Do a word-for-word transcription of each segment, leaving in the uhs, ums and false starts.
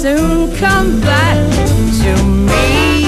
Soon come back to me.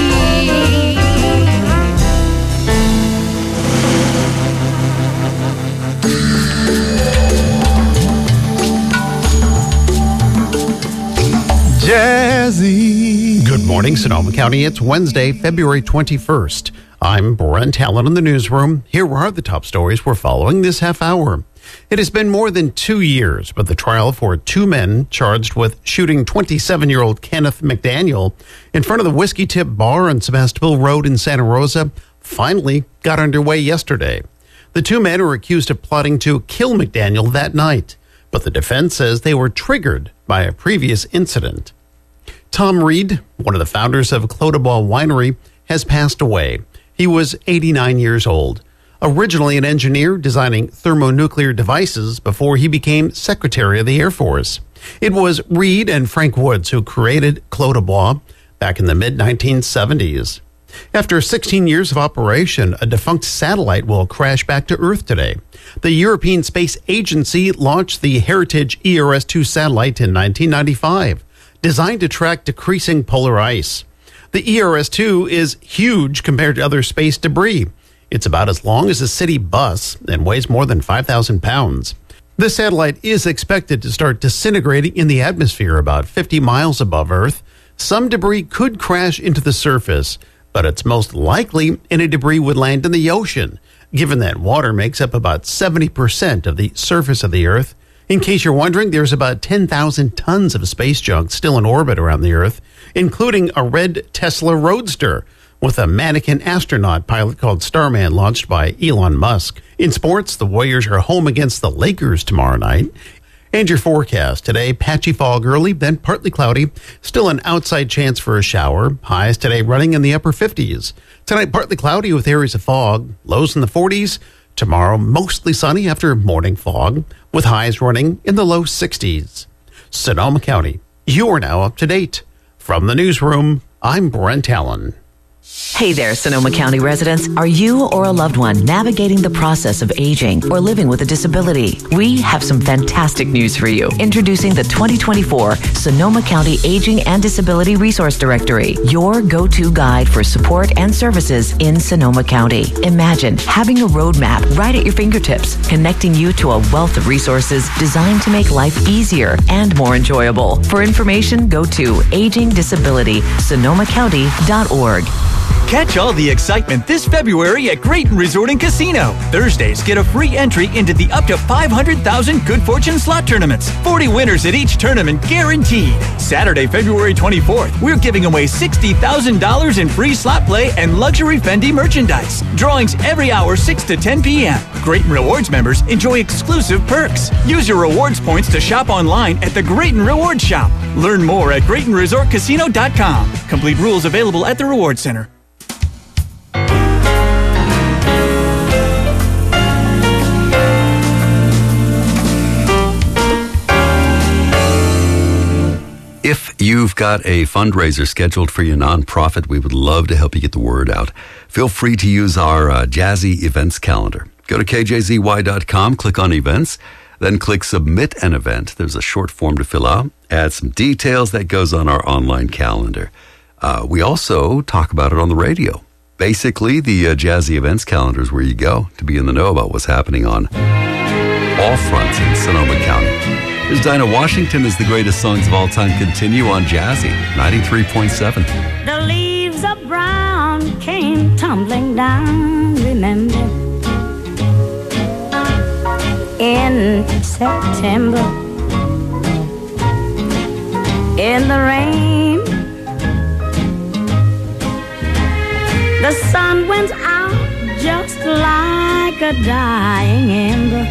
Jazzy. Good morning, Sonoma County. It's Wednesday, February twenty-first. I'm Brent Allen in the newsroom. Here are the top stories we're following this half hour. It has been more than two years, but the trial for two men charged with shooting twenty-seven-year-old Kenneth McDaniel in front of the Whiskey Tip Bar on Sebastopol Road in Santa Rosa finally got underway yesterday. The two men were accused of plotting to kill McDaniel that night, but the defense says they were triggered by a previous incident. Tom Reed, one of the founders of Clos du Bois Winery, has passed away. He was eighty-nine years old. Originally an engineer designing thermonuclear devices before he became Secretary of the Air Force. It was Reed and Frank Woods who created Clos du Bois back in the mid nineteen seventies. After sixteen years of operation, a defunct satellite will crash back to Earth today. The European Space Agency launched the Heritage E R S two satellite in nineteen ninety-five, designed to track decreasing polar ice. The E R S two is huge compared to other space debris. It's about as long as a city bus and weighs more than five thousand pounds. The satellite is expected to start disintegrating in the atmosphere about fifty miles above Earth. Some debris could crash into the surface, but it's most likely any debris would land in the ocean, given that water makes up about seventy percent of the surface of the Earth. In case you're wondering, there's about ten thousand tons of space junk still in orbit around the Earth, including a red Tesla Roadster with a mannequin astronaut pilot called Starman launched by Elon Musk. In sports, the Warriors are home against the Lakers tomorrow night. And your forecast today, patchy fog early, then partly cloudy. Still an outside chance for a shower. Highs today running in the upper fifties. Tonight, partly cloudy with areas of fog. Lows in the forties. Tomorrow, mostly sunny after morning fog, with highs running in the low sixties. Sonoma County, you are now up to date. From the newsroom, I'm Brent Allen. Hey there, Sonoma County residents. Are you or a loved one navigating the process of aging or living with a disability? We have some fantastic news for you. Introducing the twenty twenty-four Sonoma County Aging and Disability Resource Directory, your go-to guide for support and services in Sonoma County. Imagine having a roadmap right at your fingertips, connecting you to a wealth of resources designed to make life easier and more enjoyable. For information, go to aging disability sonoma county dot org. Catch all the excitement this February at Grayton Resort and Casino. Thursdays, get a free entry into the up to five hundred thousand Good Fortune slot tournaments. forty winners at each tournament guaranteed. Saturday, February twenty-fourth, we're giving away sixty thousand dollars in free slot play and luxury Fendi merchandise. Drawings every hour, six to ten p.m. Grayton Rewards members enjoy exclusive perks. Use your rewards points to shop online at the Grayton Rewards Shop. Learn more at Grayton Resort Casino dot com. Complete rules available at the Rewards Center. If you've got a fundraiser scheduled for your nonprofit, we would love to help you get the word out. Feel free to use our uh, Jazzy Events calendar. Go to K J Z Y dot com, click on Events, then click Submit an Event. There's a short form to fill out. Add some details. That goes on our online calendar. Uh, we also talk about it on the radio. Basically, the uh, Jazzy Events calendar is where you go to be in the know about what's happening on all fronts in Sonoma County. Here's Dinah Washington as the greatest songs of all time continue on Jazzy ninety-three point seven. The leaves of brown came tumbling down, remember, in September, in the rain. The sun went out just like a dying ember.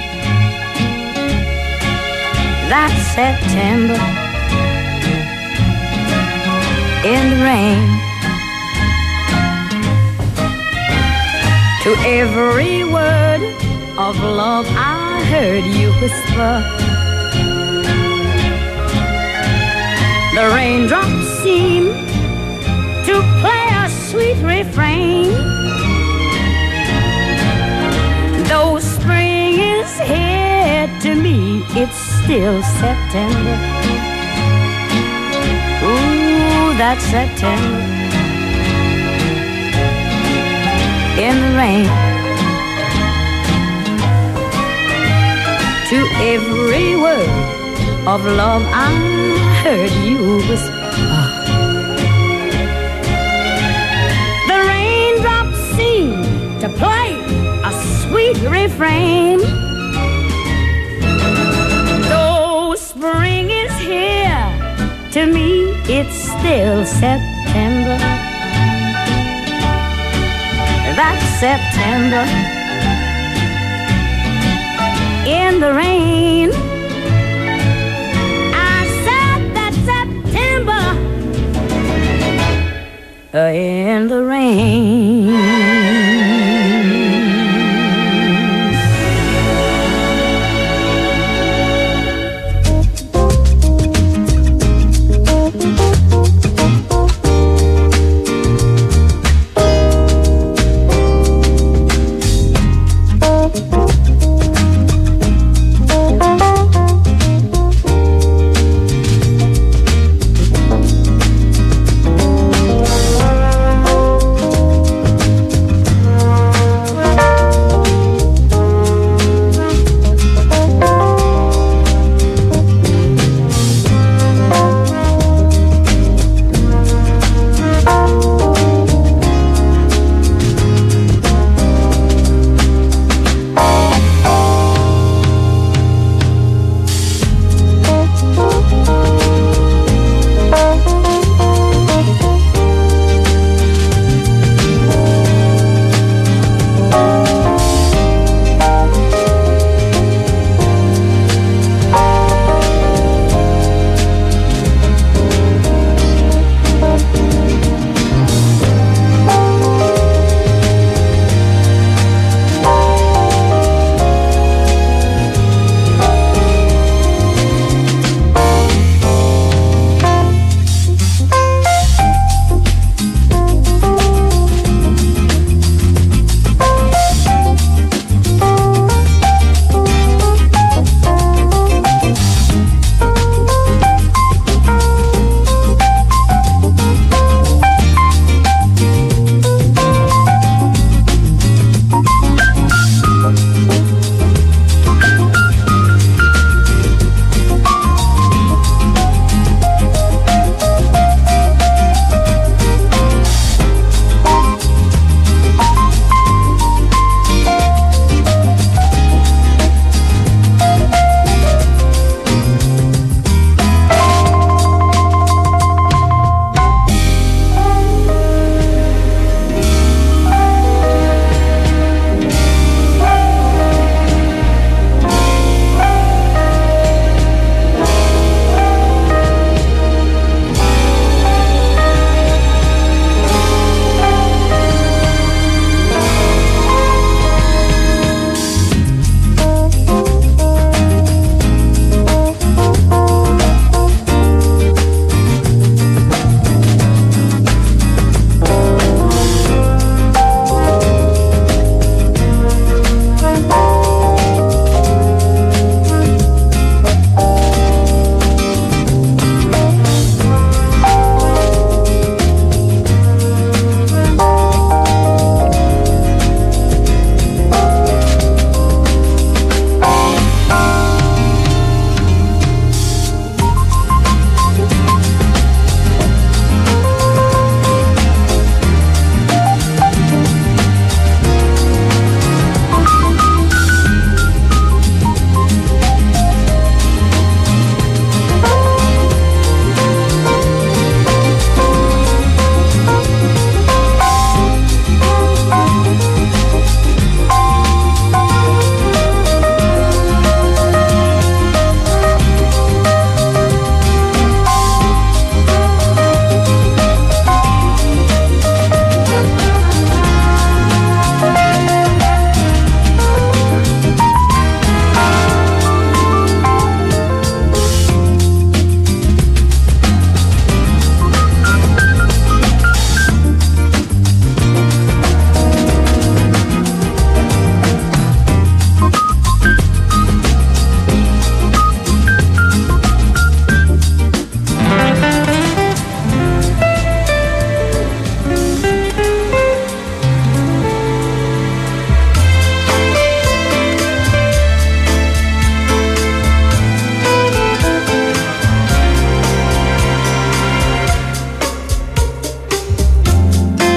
That September, in the rain. To every word of love I heard you whisper, the raindrops seem to play a sweet refrain. Though spring is here, to me it's still September. that September in the rain. To every word of love I heard you whisper. The raindrops seem to play a sweet refrain. Though spring is here, to me it's still September. That's September in the rain. I said that September in the rain.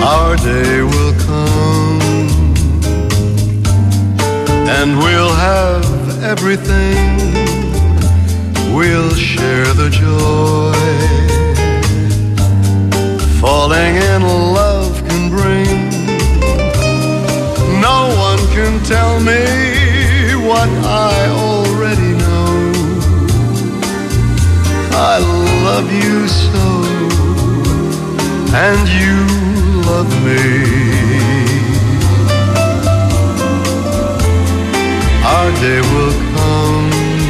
Our day will come, and we'll have everything. We'll share the joy falling in love can bring. No one can tell me what I already know. I love you so, and you love me. Our day will come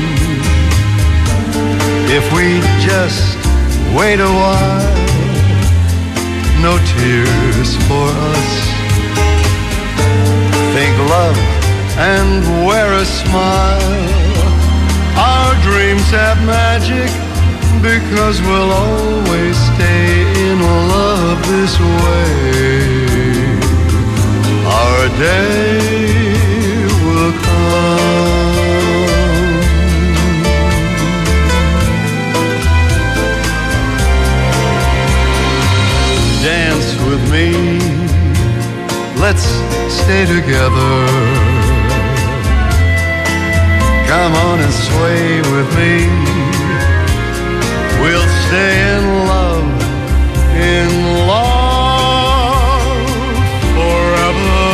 if we just wait a while. No tears for us. Think love and wear a smile. Our dreams have magic because we'll always stay in love this way. Our day will come. Dance with me, let's stay together. Come on and sway with me. We'll stay in love, in love forever.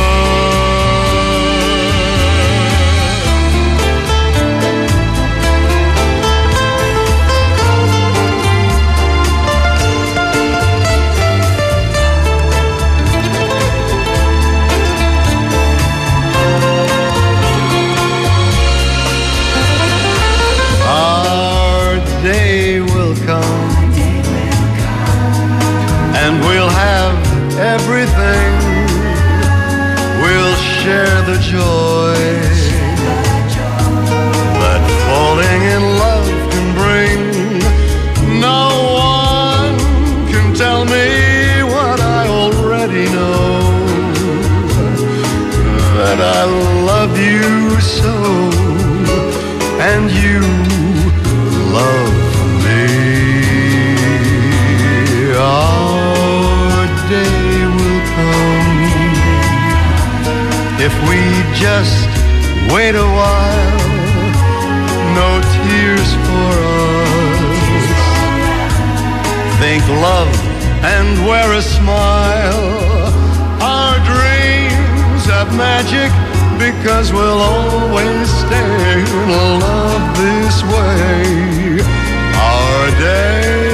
And we'll have everything. We'll share the joy that falling in love can bring. No one can tell me what I already know, that I love you so, and you love me. Our day will come if we just wait a while. No tears for us. Think love and wear a smile. Our dreams have magic because we'll always stay in love this way. Our day,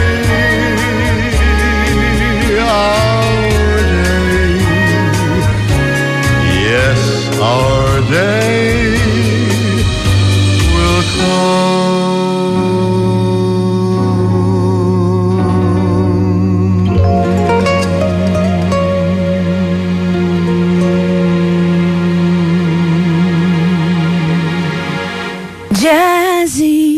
our day, yes, our day will come. Jazzy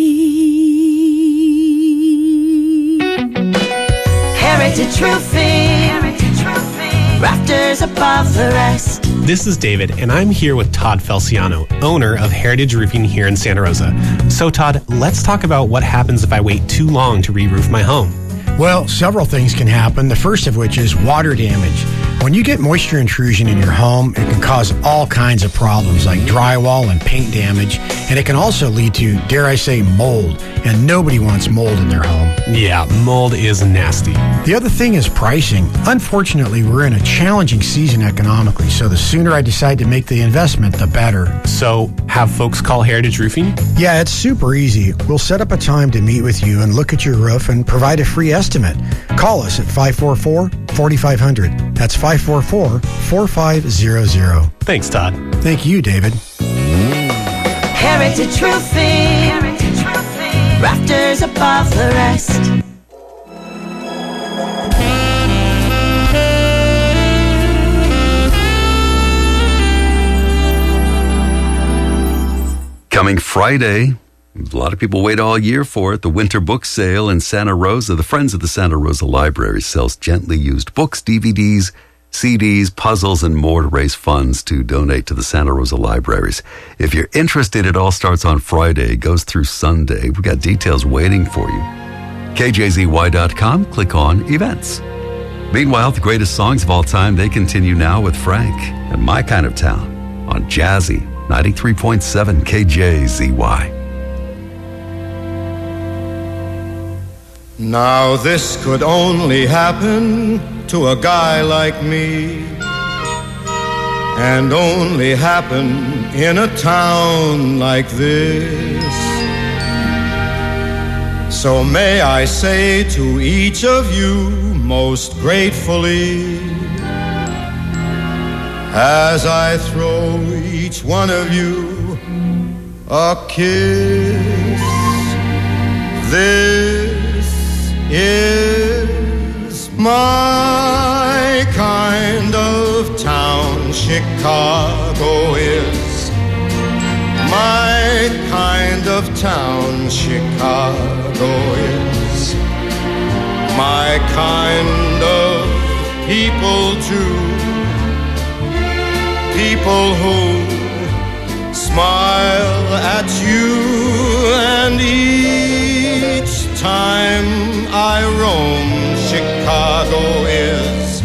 Heritage Roofing, rafters above the rest. This is David, and I'm here with Todd Felciano, owner of Heritage Roofing here in Santa Rosa. So, Todd, let's talk about what happens if I wait too long to re-roof my home. Well, several things can happen, the first of which is water damage. When you get moisture intrusion in your home, it can cause all kinds of problems like drywall and paint damage, and it can also lead to, dare I say, mold, and nobody wants mold in their home. Yeah, mold is nasty. The other thing is pricing. Unfortunately, we're in a challenging season economically, so the sooner I decide to make the investment, the better. So, have folks call Heritage Roofing? Yeah, it's super easy. We'll set up a time to meet with you and look at your roof and provide a free estimate. Call us at five four four, four five zero zero. That's five four four, four five zero zero. Thanks, Todd. Thank you, David. Heritage Roofing, Heritage Roofing, rafters above the rest. Coming Friday, a lot of people wait all year for it, the Winter Book Sale in Santa Rosa. The Friends of the Santa Rosa Library sells gently used books, D V Ds, C Ds, puzzles, and more to raise funds to donate to the Santa Rosa Libraries. If you're interested, it all starts on Friday, goes through Sunday. We've got details waiting for you. K J Z Y dot com, click on Events. Meanwhile, the greatest songs of all time, they continue now with Frank and My Kind of Town on Jazzy ninety-three point seven K J Z Y. Now this could only happen to a guy like me, and only happen in a town like this. So may I say to each of you most gratefully, as I throw each one of you a kiss, this is my kind of town. Chicago is my kind of town. Chicago is my kind of people too. People who smile at you, and each time I roam, Chicago is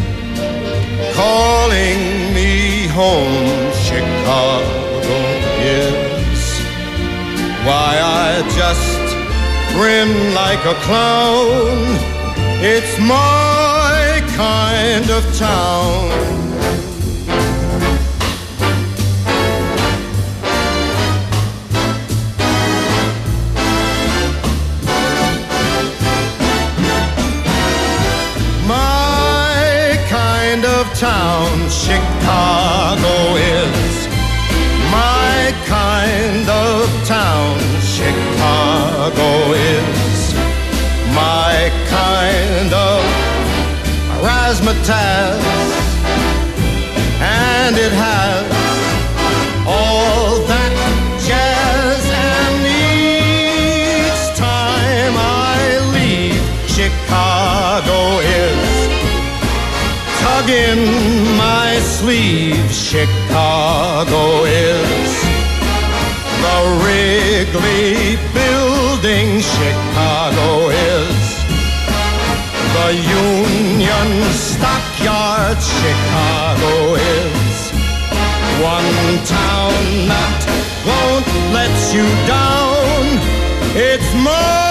calling me home. Chicago is why I just grin like a clown. It's my kind of town. Town, Chicago is my kind of town. Chicago is my kind of razzmatazz, and it has all that jazz. And each time I leave, Chicago is tugging my sleeve. Chicago is the Wrigley Building. Chicago is the Union Stockyard. Chicago is one town that won't let you down. It's my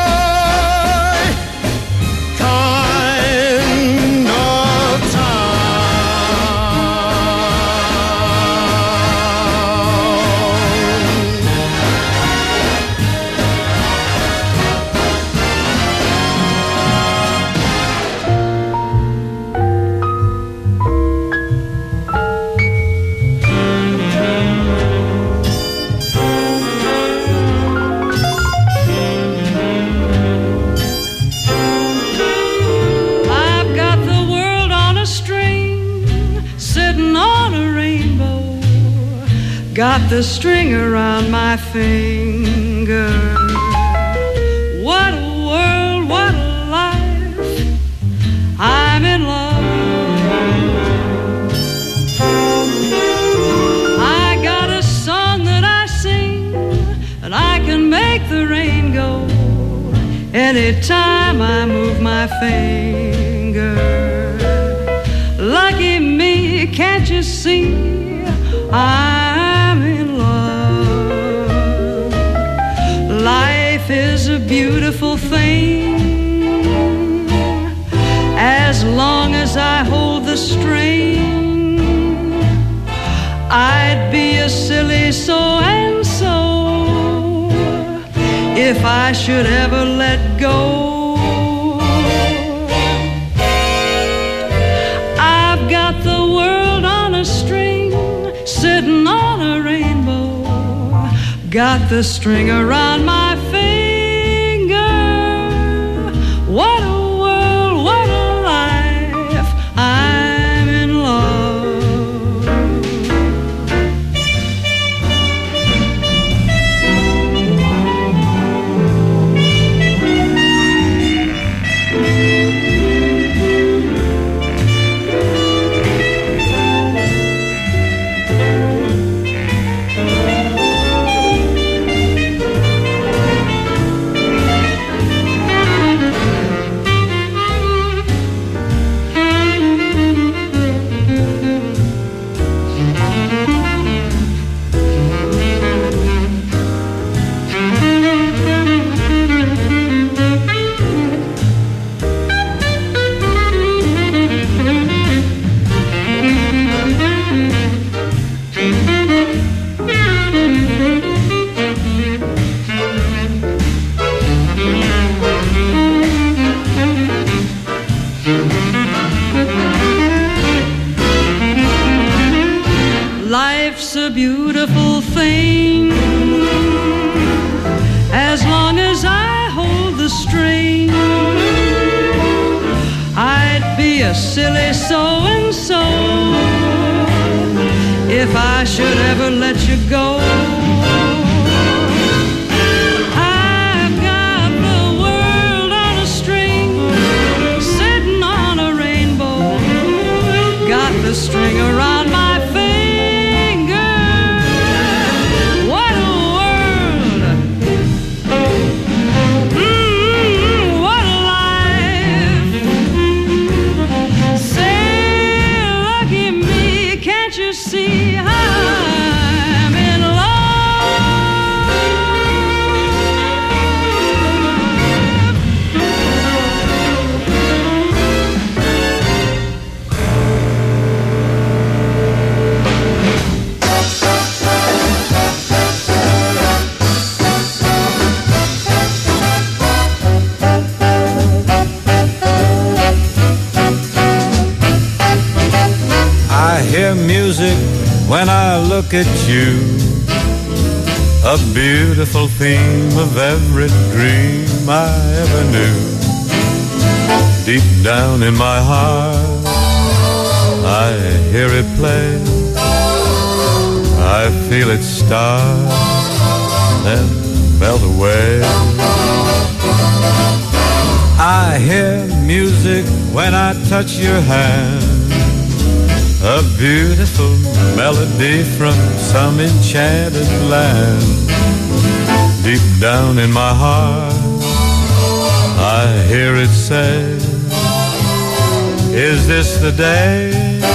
got the string around my finger. What a world, what a life. I'm in love. I got a song that I sing, and I can make the rain go anytime I move my finger. Lucky me, can't you see? I'm in love. Life is a beautiful thing as long as I hold the string. I'd be a silly so-and-so if I should ever let go. I've got the world on a string, sitting on a rainbow, got the string around my finger. What a world, what a life, I'm in love. Life's a beautiful thing as long as I hold the string. I'd be a silly so-and-so if I should ever let you go. I've got the world on a string, sitting on a rainbow, got the string around my finger. What a world! Mm, what a life! Say, lucky me, can't you see I'm in love? I hear music when I look at you, a beautiful theme of every dream I ever knew. Deep down in my heart, I hear it play. I feel it start and melt away. I hear music when I touch your hand, a beautiful melody from some enchanted land. Deep down in my heart, I hear it say, is this the day?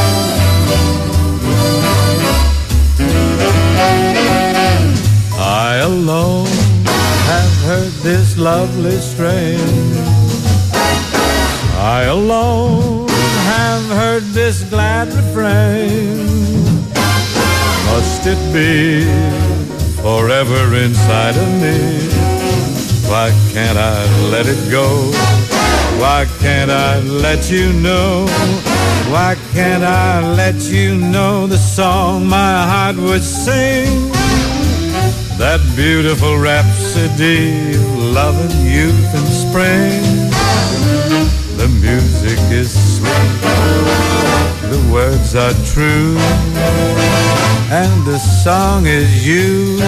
I alone have heard this lovely strain. I alone have heard this glad refrain. Must it be forever inside of me? Why can't I let it go? Why can't I let you know? Why can't I let you know the song my heart would sing? That beautiful rhapsody of love and youth and spring. The music is sweet, the words are true, and the song is you.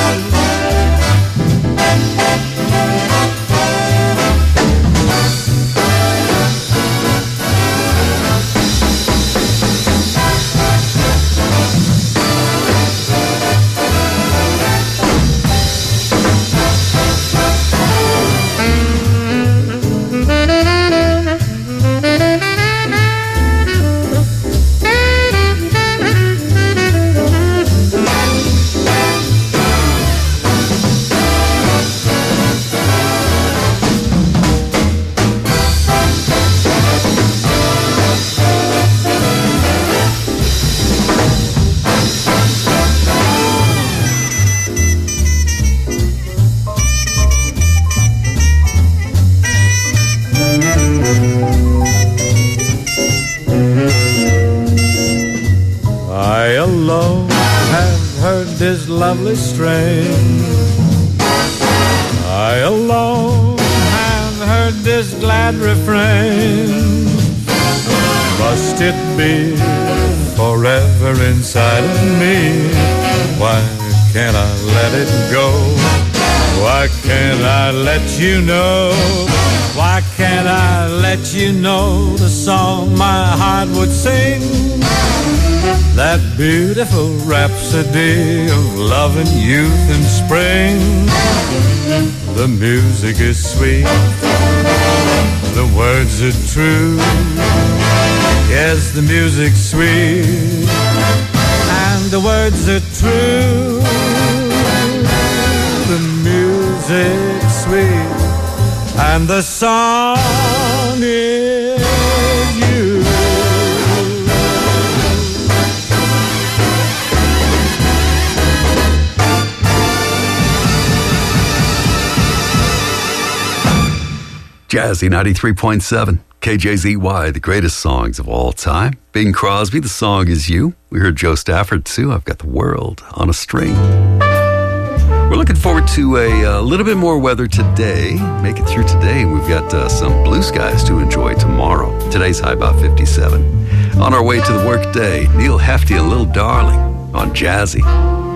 Lovely strain. I alone have heard this glad refrain. Must it be forever inside of me? Why can't I let it go? Why can't I let you know? Why can't I let you know the song my heart would sing? That beautiful rhapsody of love and youth and spring. The music is sweet, the words are true. Yes, the music's sweet, and the words are true. The music's sweet, and the song is you. Jazzy ninety-three point seven. K J Z Y, the greatest songs of all time. Bing Crosby, the song is You. We heard Joe Stafford, too. I've got the world on a string. We're looking forward to a, a little bit more weather today. Make it through today. We've got uh, some blue skies to enjoy tomorrow. Today's high about fifty-seven. On our way to the work day, Neil Hefti and Little Darling on Jazzy.